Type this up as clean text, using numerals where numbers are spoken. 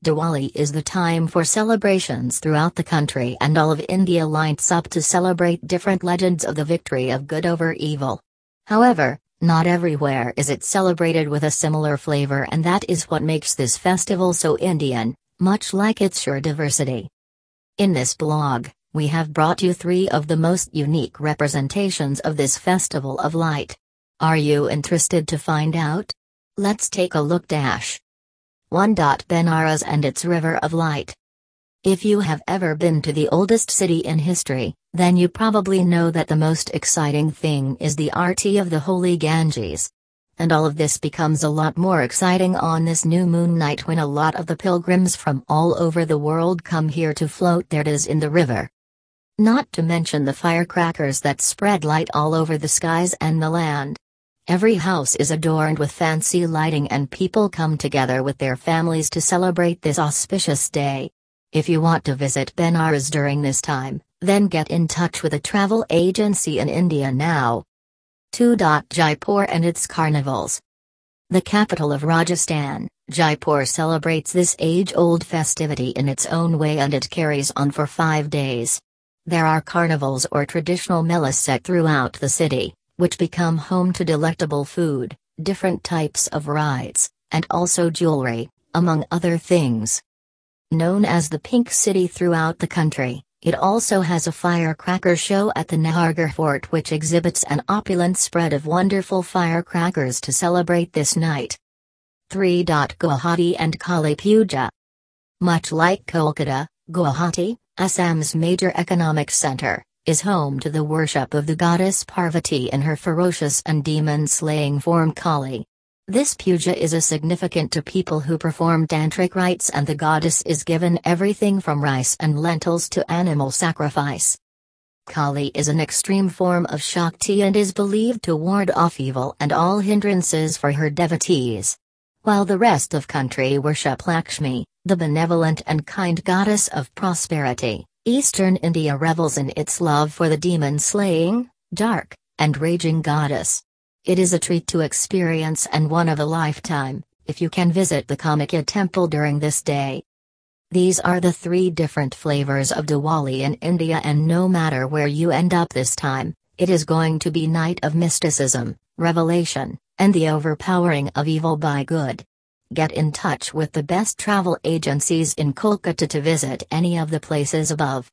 Diwali is the time for celebrations throughout the country, and all of India lights up to celebrate different legends of the victory of good over evil. However, not everywhere is it celebrated with a similar flavor, and that is what makes this festival so Indian, much like its sheer diversity. In this blog, we have brought you 3 of the most unique representations of this festival of light. Are you interested to find out? Let's take a look. 1. Benares and its River of Light. If you have ever been to the oldest city in history, then you probably know that the most exciting thing is the Aarti of the holy Ganges. And all of this becomes a lot more exciting on this new moon night when a lot of the pilgrims from all over the world come here to float their days in the river. Not to mention the firecrackers that spread light all over the skies and the land. Every house is adorned with fancy lighting, and people come together with their families to celebrate this auspicious day. If you want to visit Benares during this time, then get in touch with a travel agency in India now. 2. Jaipur and its carnivals. The capital of Rajasthan, Jaipur celebrates this age-old festivity in its own way, and it carries on for 5 days. There are carnivals or traditional melas set throughout the city, which become home to delectable food, different types of rides, and also jewelry, among other things. Known as the Pink City throughout the country, it also has a firecracker show at the Nahargarh Fort, which exhibits an opulent spread of wonderful firecrackers to celebrate this night. 3. Guwahati and Kali Puja. Much like Kolkata, Guwahati, Assam's major economic center, is home to the worship of the goddess Parvati in her ferocious and demon-slaying form Kali. This puja is significant to people who perform tantric rites, and the goddess is given everything from rice and lentils to animal sacrifice. Kali is an extreme form of Shakti and is believed to ward off evil and all hindrances for her devotees. While the rest of country worship Lakshmi, the benevolent and kind goddess of prosperity, Eastern India revels in its love for the demon-slaying, dark, and raging goddess. It is a treat to experience and one of a lifetime, if you can visit the Kamakhya temple during this day. These are the 3 different flavors of Diwali in India, and no matter where you end up this time, it is going to be night of mysticism, revelation, and the overpowering of evil by good. Get in touch with the best travel agencies in Kolkata to visit any of the places above.